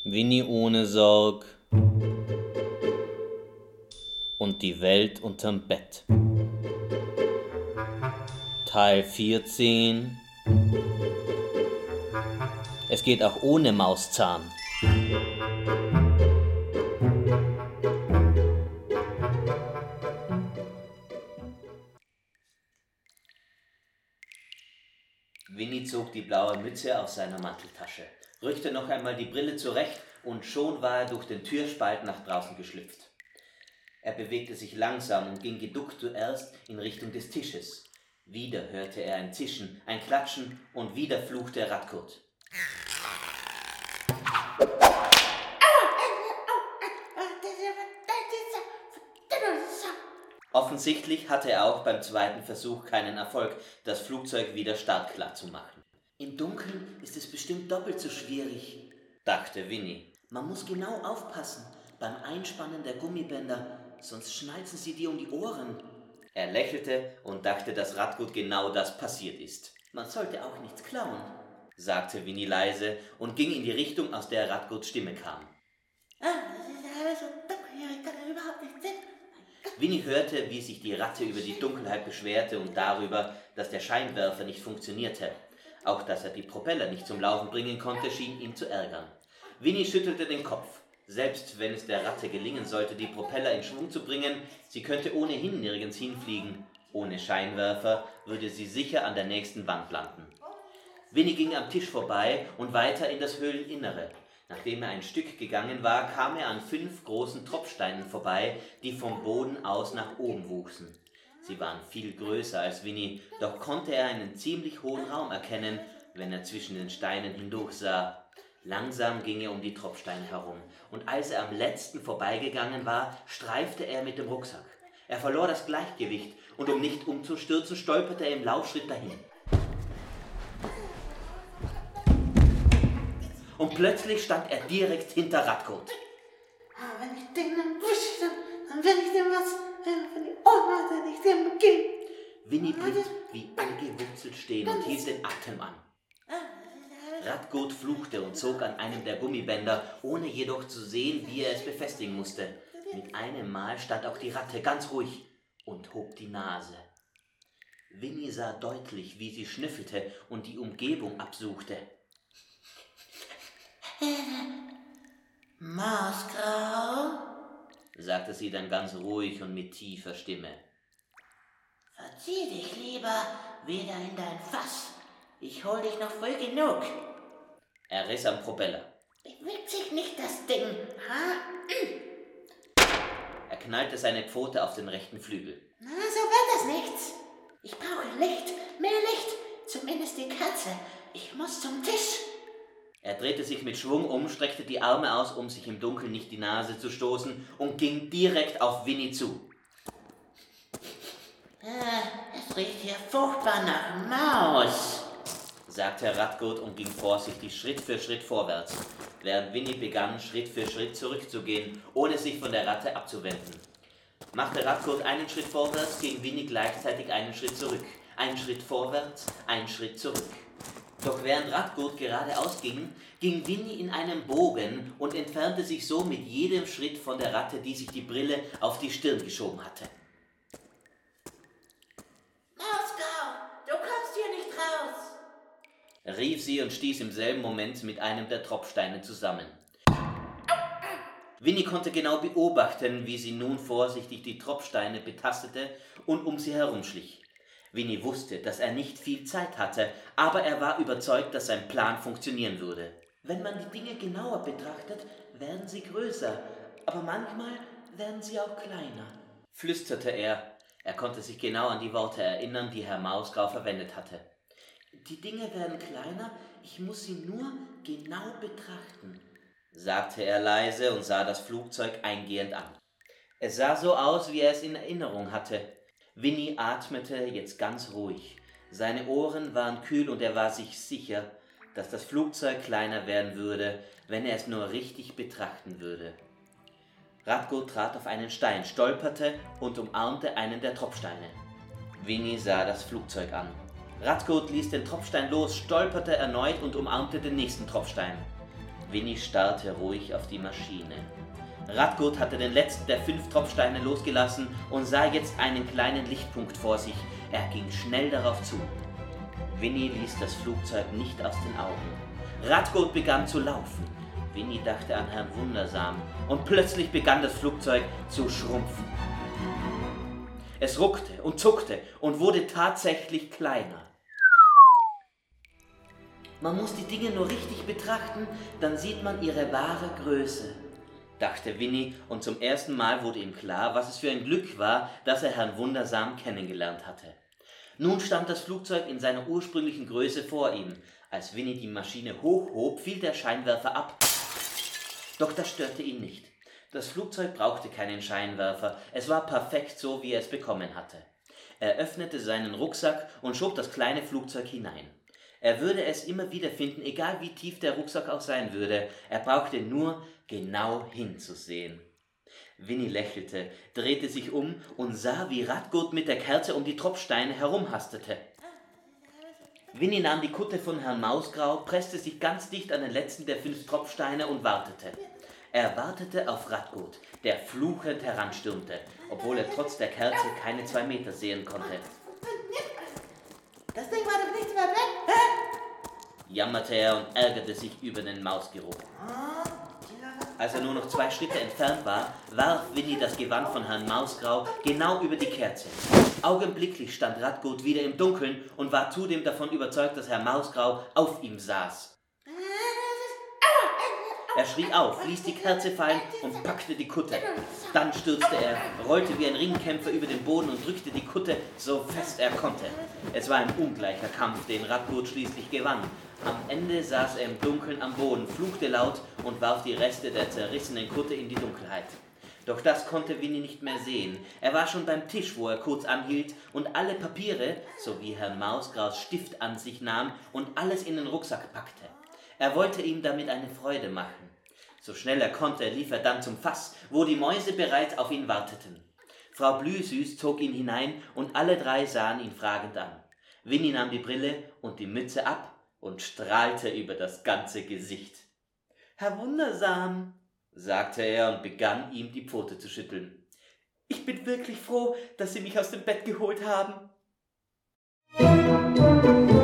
Winnie ohne Sorg und die Welt unterm Bett. Teil 14. Es geht auch ohne Mauszahn. Winnie zog die blaue Mütze aus seiner Manteltasche, rückte noch einmal die Brille zurecht und schon war er durch den Türspalt nach draußen geschlüpft. Er bewegte sich langsam und ging geduckt zuerst in Richtung des Tisches. Wieder hörte er ein Zischen, ein Klatschen und wieder fluchte Radkot. Offensichtlich hatte er auch beim zweiten Versuch keinen Erfolg, das Flugzeug wieder startklar zu machen. Im Dunkeln ist es bestimmt doppelt so schwierig, dachte Winnie. Man muss genau aufpassen beim Einspannen der Gummibänder, sonst schnalzen sie dir um die Ohren. Er lächelte und dachte, dass Radkot genau das passiert ist. Man sollte auch nichts klauen, sagte Winnie leise und ging in die Richtung, aus der Radkots Stimme kam. Das ist alles so dunkel, ich kann überhaupt nicht sehen. Winnie hörte, wie sich die Ratte über die Dunkelheit beschwerte und darüber, dass der Scheinwerfer nicht funktionierte. Auch dass er die Propeller nicht zum Laufen bringen konnte, schien ihn zu ärgern. Winnie schüttelte den Kopf. Selbst wenn es der Ratte gelingen sollte, die Propeller in Schwung zu bringen, sie könnte ohnehin nirgends hinfliegen. Ohne Scheinwerfer würde sie sicher an der nächsten Wand landen. Winnie ging am Tisch vorbei und weiter in das Höhleninnere. Nachdem er ein Stück gegangen war, kam er an 5 großen Tropfsteinen vorbei, die vom Boden aus nach oben wuchsen. Sie waren viel größer als Winnie, doch konnte er einen ziemlich hohen Raum erkennen, wenn er zwischen den Steinen hindurchsah. Langsam ging er um die Tropfsteine herum, und als er am letzten vorbeigegangen war, streifte er mit dem Rucksack. Er verlor das Gleichgewicht, und um nicht umzustürzen, stolperte er im Laufschritt dahin. Und plötzlich stand er direkt hinter Radkot. Wenn ich den dann wische, dann will ich dem was von die Ohren, wenn ich dem gebe. Winnie blieb wie angewurzelt stehen und hielt den Atem an. Radkot fluchte und zog an einem der Gummibänder, ohne jedoch zu sehen, wie er es befestigen musste. Mit einem Mal stand auch die Ratte ganz ruhig und hob die Nase. Winnie sah deutlich, wie sie schnüffelte und die Umgebung absuchte. Mausgrau, sagte sie dann ganz ruhig und mit tiefer Stimme. Verzieh dich lieber wieder in dein Fass. Ich hol dich noch früh genug. Er riss am Propeller. Bewegt sich nicht das Ding, ha? Er knallte seine Pfote auf den rechten Flügel. Na, so wird das nichts. Ich brauche Licht, mehr Licht, zumindest die Katze. Ich muss zum Tisch. Er drehte sich mit Schwung um, streckte die Arme aus, um sich im Dunkeln nicht die Nase zu stoßen, und ging direkt auf Winnie zu. Es riecht hier furchtbar nach Maus, sagte Radkot und ging vorsichtig Schritt für Schritt vorwärts, während Winnie begann, Schritt für Schritt zurückzugehen, ohne sich von der Ratte abzuwenden. Machte Radkot einen Schritt vorwärts, ging Winnie gleichzeitig einen Schritt zurück. Ein Schritt vorwärts, ein Schritt zurück. Doch während Radkot geradeaus ging, ging Winnie in einem Bogen und entfernte sich so mit jedem Schritt von der Ratte, die sich die Brille auf die Stirn geschoben hatte. Mausgrau, du kommst hier nicht raus, rief sie und stieß im selben Moment mit einem der Tropfsteine zusammen. Winnie konnte genau beobachten, wie sie nun vorsichtig die Tropfsteine betastete und um sie herumschlich. Winnie wusste, dass er nicht viel Zeit hatte, aber er war überzeugt, dass sein Plan funktionieren würde. Wenn man die Dinge genauer betrachtet, werden sie größer, aber manchmal werden sie auch kleiner, flüsterte er. Er konnte sich genau an die Worte erinnern, die Herr Mausgrau verwendet hatte. Die Dinge werden kleiner, ich muss sie nur genau betrachten, sagte er leise und sah das Flugzeug eingehend an. Es sah so aus, wie er es in Erinnerung hatte. Winnie atmete jetzt ganz ruhig. Seine Ohren waren kühl und er war sich sicher, dass das Flugzeug kleiner werden würde, wenn er es nur richtig betrachten würde. Radkot trat auf einen Stein, stolperte und umarmte einen der Tropfsteine. Winnie sah das Flugzeug an. Radkot ließ den Tropfstein los, stolperte erneut und umarmte den nächsten Tropfstein. Winnie starrte ruhig auf die Maschine. Radgut hatte den letzten der 5 Tropfsteine losgelassen und sah jetzt einen kleinen Lichtpunkt vor sich. Er ging schnell darauf zu. Winnie ließ das Flugzeug nicht aus den Augen. Radgut begann zu laufen. Winnie dachte an Herrn Wundersam und plötzlich begann das Flugzeug zu schrumpfen. Es ruckte und zuckte und wurde tatsächlich kleiner. Man muss die Dinge nur richtig betrachten, dann sieht man ihre wahre Größe, dachte Winnie, und zum ersten Mal wurde ihm klar, was es für ein Glück war, dass er Herrn Wundersam kennengelernt hatte. Nun stand das Flugzeug in seiner ursprünglichen Größe vor ihm. Als Winnie die Maschine hochhob, fiel der Scheinwerfer ab. Doch das störte ihn nicht. Das Flugzeug brauchte keinen Scheinwerfer, es war perfekt so, wie er es bekommen hatte. Er öffnete seinen Rucksack und schob das kleine Flugzeug hinein. Er würde es immer wieder finden, egal wie tief der Rucksack auch sein würde. Er brauchte nur genau hinzusehen. Winnie lächelte, drehte sich um und sah, wie Radgut mit der Kerze um die Tropfsteine herumhastete. Winnie nahm die Kutte von Herrn Mausgrau, presste sich ganz dicht an den letzten der 5 Tropfsteine und wartete. Er wartete auf Radgut, der fluchend heranstürmte, obwohl er trotz der Kerze keine 2 Meter sehen konnte. Das Ding war doch nichts mehr weg, hä? Jammerte er und ärgerte sich über den Mausgeruch. Als er nur noch 2 Schritte entfernt war, warf Winnie das Gewand von Herrn Mausgrau genau über die Kerze. Augenblicklich stand Radgut wieder im Dunkeln und war zudem davon überzeugt, dass Herr Mausgrau auf ihm saß. Er schrie auf, ließ die Kerze fallen und packte die Kutte. Dann stürzte er, rollte wie ein Ringkämpfer über den Boden und drückte die Kutte so fest er konnte. Es war ein ungleicher Kampf, den Radgut schließlich gewann. Am Ende saß er im Dunkeln am Boden, fluchte laut und warf die Reste der zerrissenen Kutte in die Dunkelheit. Doch das konnte Winnie nicht mehr sehen. Er war schon beim Tisch, wo er kurz anhielt und alle Papiere, sowie Herrn Mausgraus Stift an sich nahm und alles in den Rucksack packte. Er wollte ihm damit eine Freude machen. So schnell er konnte, lief er dann zum Fass, wo die Mäuse bereits auf ihn warteten. Frau Blühsüß zog ihn hinein und alle 3 sahen ihn fragend an. Winnie nahm die Brille und die Mütze ab und strahlte über das ganze Gesicht. »Herr Wundersam«, sagte er und begann, ihm die Pfote zu schütteln. »Ich bin wirklich froh, dass Sie mich aus dem Bett geholt haben.«